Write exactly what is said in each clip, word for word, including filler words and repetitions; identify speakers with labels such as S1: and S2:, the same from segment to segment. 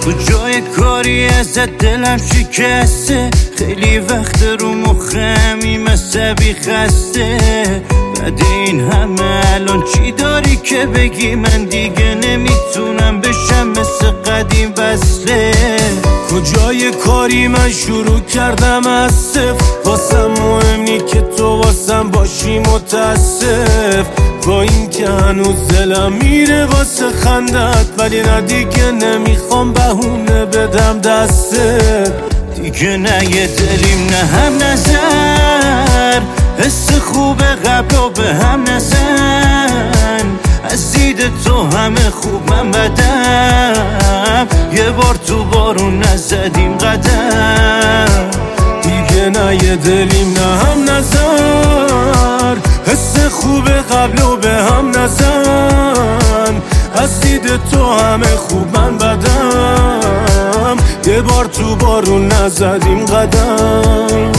S1: کجای کاری ازت دلم شکسته، خیلی وقت رو مخمی مصبی خسته. بعد این همه الان چی داری که بگی؟ من دیگه نمیتونم بشم مثل قدیم وصله.
S2: کجای کاری من شروع کردم از صفر، واسم مهم نی که تو واسم باشی متاسف. با این که هنوز دلم میره واسه خندت، ولی نه دیگه نمیخوام بهونه بدم دستت.
S1: دیگه نه یه دلیم نه هم نظر، حس خوب قبل و به هم نزن. از دید تو همه خوب من بدم، یه بار تو بارون نزدیم قدم.
S2: دیگه نه یه دلیم نه هم نظر، حس خوب قبل و به هم نزن. از دید تو همه خوب من بدم، یه بار تو بارون نزدیم قدم.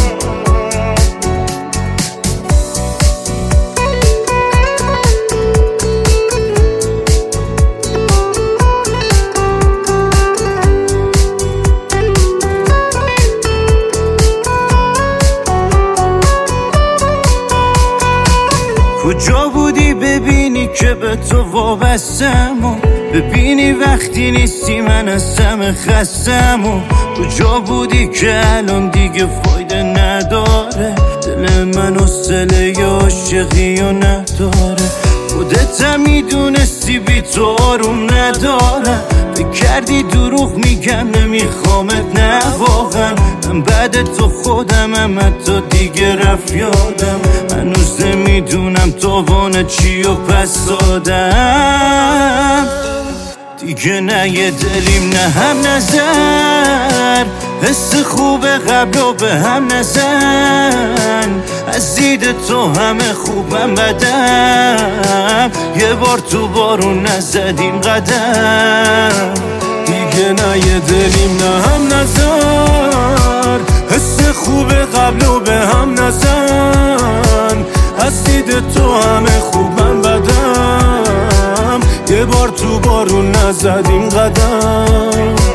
S1: کجا بودی ببینی که به تو وابستم، و ببینی وقتی نیستی من از همه خستم. و کجا بودی که الان دیگه فایده نداره، دل من حوصله عاشقی و نداره. خودت هم میدونستی بی تو آروم ندارم، فکر کردی دروغ میگم نمیخوامت، نه واقعا من بعد تو خودم هم حتی دیگه رفت یادم. هنوز نمیدونم تاوان چی و پس دادم. دیگه نه یه دلیم نه هم نظر، حس خوب قبل و به هم نزن. از دید تو همه خوبم بدم، یه بار تو بارون نزدیم قدم.
S2: دیگه نه یه دلیم نه هم نظر، حس خوب قبل و به هم نزن. از دید تو همه خوبم بدم، یه بار تو بارون نزدیم قدم.